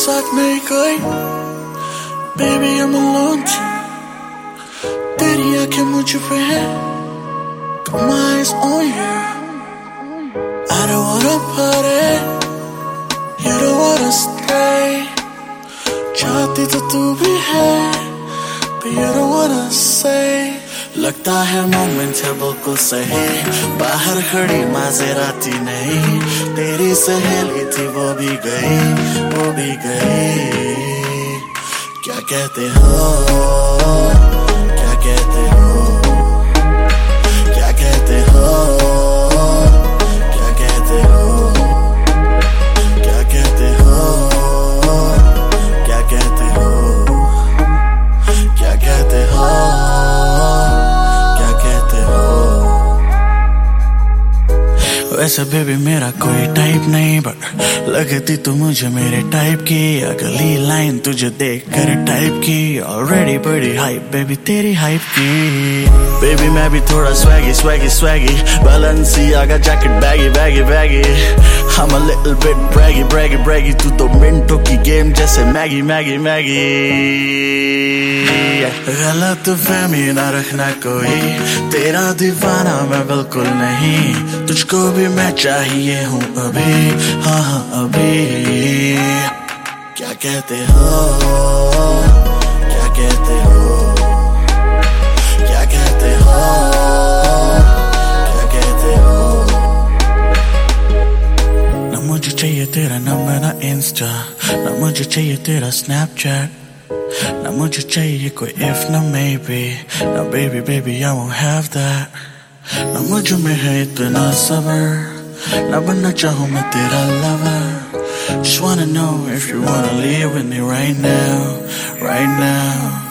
साथ नहीं कोई, baby I'm alone too. तेरी आंखें मुझ पे है, got my eyes on you. I don't wanna party, you don't wanna stay. चाहती तो तू भी है, but you don't wanna say. लगता है मोमेंट है बिल्कुल सही, बाहर खड़ी माज़ेराती नहीं, तेरी सहेली थी वो भी गई, वो भी गई. क्या कहते हो, क्या कहते हो, क्या कहते हो, क्या कहते हो, क्या कहते हो, क्या कहते हो, क्या कहते हो, क्या कहते हो. वैसे बेबी मेरा कोई टाइप नहीं, बट लगती तू मुझे मेरे टाइप की. अगली लाइन तुझे देख कर टाइप की, ऑलरेडी बड़ी हाइप बेबी तेरी हाइप की. बेबी मैं भी थोड़ा swaggy swaggy swaggy, Balenciaga jacket baggy baggy baggy. I'm a little bit braggy braggy braggy, तू तो मिनटों की गेम जैसे मैगी मैगी मैगी. गलत फहमी ना रखना कोई, तेरा दीवाना मैं बिल्कुल नहीं, तुझको भी मैं चाहिए हूँ अभी, हाँ हाँ अभी. क्या कहते हो, क्या कहते हो, क्या कहते हो, क्या कहते हो. ना मुझे चाहिए तेरा नंबर ना इंस्टा, ना मुझे चाहिए तेरा स्नैपचैट, ना मुझे चाहिए कोई if ना maybe, ना baby baby I won't have that. ना मुझ में है इतना सबर, ना बनना चाहूँ मैं तेरा lover. Just wanna know if you wanna live with me right now, right now.